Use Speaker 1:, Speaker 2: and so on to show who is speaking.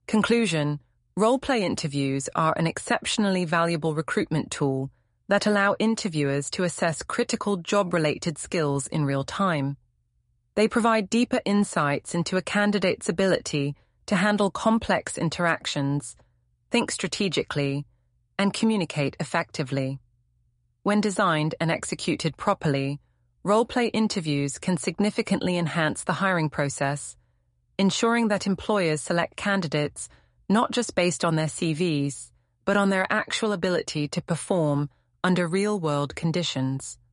Speaker 1: Conclusion: role-play interviews are an exceptionally valuable recruitment tool that allow interviewers to assess critical job-related skills in real time. They provide deeper insights into a candidate's ability to handle complex interactions, think strategically, and communicate effectively. When designed and executed properly, role-play interviews can significantly enhance the hiring process, ensuring that employers select candidates not just based on their CVs, but on their actual ability to perform under real-world conditions.